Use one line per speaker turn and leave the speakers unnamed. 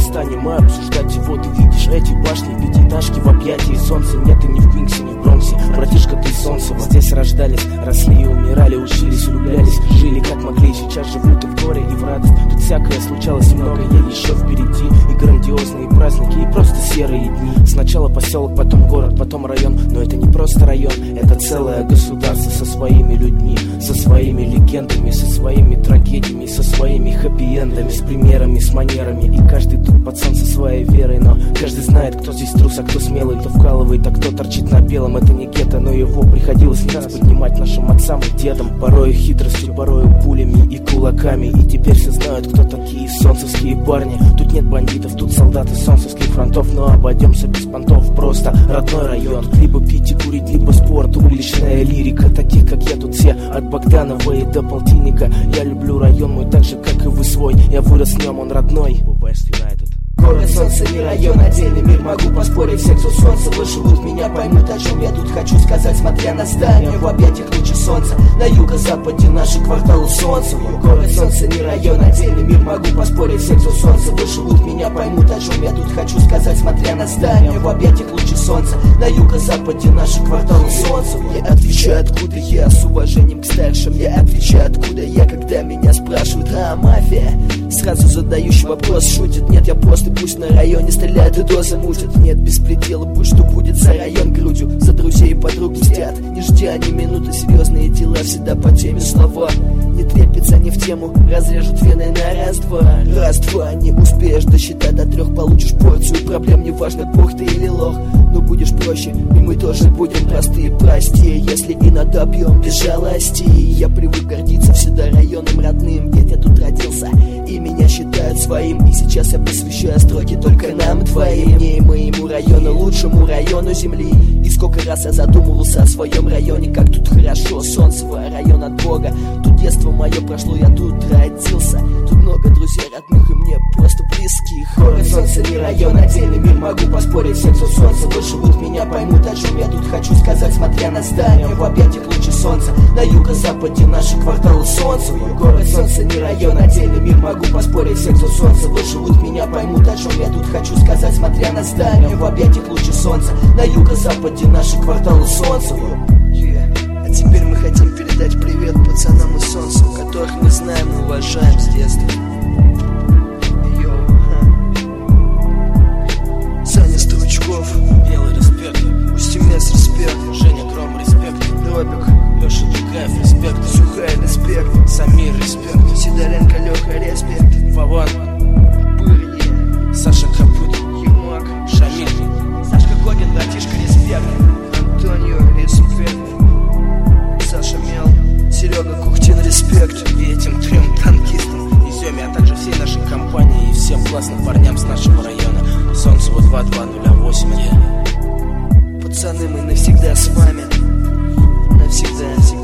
станем мы обсуждать его. Ты видишь эти башни, пятиэтажки в объятии солнца. Нет, и не в Квинсе, не в Бронксе, братишка, ты солнце. Здесь рождались, росли и умирали, учились, влюблялись, жили как могли. Сейчас живут и в горе, и в радость. Тут всякое случалось много, я еще впереди. И грандиозные праздники, и просто серые дни. Сначала поселок, потом город, потом район. Но это не просто район, это целое государство со своими людьми, со своими легендами, со своими трагедиями, со своими хэппи-эндами, с примерами, с манерами. И каждый тут пацан со своей верой. Но каждый знает, кто здесь трус, а кто смелый, кто вкалывает, а кто торчит на белом. Это не гетто, но его приходилось не раз поднимать нашим отцам и дедам. Порою хитростью, порою пулями и кулаками. И теперь все знают, кто такие солнцевские парни. Тут нет бандитов, тут солдаты солнцевских фронтов. Но обойдемся без понтов, просто родной район. Тут либо пить и курить, либо спорт, уличная лирика. Таких, как я, тут все, от Богданова и до Полтинника. Я люблю район мой так же, как и вы свой. Я вырос в нем, он родной. Город солнца, не район, отдельный мир. Могу поспорить, все, кто солнце выживут, меня поймут, о чем я тут хочу сказать. Смотря на здание, в объятиях лучи солнца. На юго-западе наши кварталы солнца. Город солнца, не район, отдельный мир. Могу поспорить, все, кто солнце выживут, меня поймут, о чем я тут хочу сказать. Смотря на здание, в объятиях лучи солнца. На юго-западе наши кварталы солнца. Я отвечаю, откуда я, с уважением к старшим. Я отвечаю, откуда я, когда меня спрашивают: а, мафия? Сразу задающий вопрос шутит. Нет, я просто пусть на районе стреляют и дозы мутят. Нет беспредела, будь что будет, за район грудью. За друзей и подруг мстят, не ждя ни минуты. Серьезные дела всегда по теме, слова не трепятся не в тему. Разрежут вены на раз-два. Раз-два, не успеешь досчитать до 3, получишь порцию проблем. Неважно, бог ты или лох, но будешь проще, и мы тоже будем простые. Прости, если иногда бьем без жалости. Я привык гордиться всегда районом родным, ведь я тут родился и меня считают своим. И сейчас я посвящаю строки только нам двоим, мне и моему району, лучшему району земли. И сколько раз я задумывался о своем районе, как тут хорошо, Солнцево, район от Бога. Тут детство мое прошло, я тут родился. Тут много друзей родных и мне просто близких. Город солнца, не район, отдельный мир. Могу поспорить, все, кто солнце выживут, меня поймут, о чем я тут хочу сказать. Смотря на здание, в объятиях лучи солнца. На юго-западе наши кварталы солнца. Город солнца, не район, отдельный мир. Могу поспорить, все, кто солнце выживут, меня поймут, о чем я тут хочу сказать. Смотря на здание, в объятиях лучи солнца. На юго-западе наши кварталы солнца.
А теперь мы хотим передать привет пацанам из солнца, которых мы знаем и уважаем с детства. Саня Стручков,
Белый респект,
Устимес респект,
Женя Гром респект,
Дробик,
Леша Дугаев респект,
Сухая респект,
Самир респект,
Сидоренко Леха респект,
Вован,
Пырье,
Саша Капут,
Ермак,
Шамиль,
Сашка Когин, братишка респект, Антонио респект, Саша Мел, Серега Кухтин респект.
и этим 3 танкистам, Изюме, а также всей нашей компании и всем классным парням с нашего района. Солнцево 2208.
Пацаны, мы навсегда с вами. Навсегда.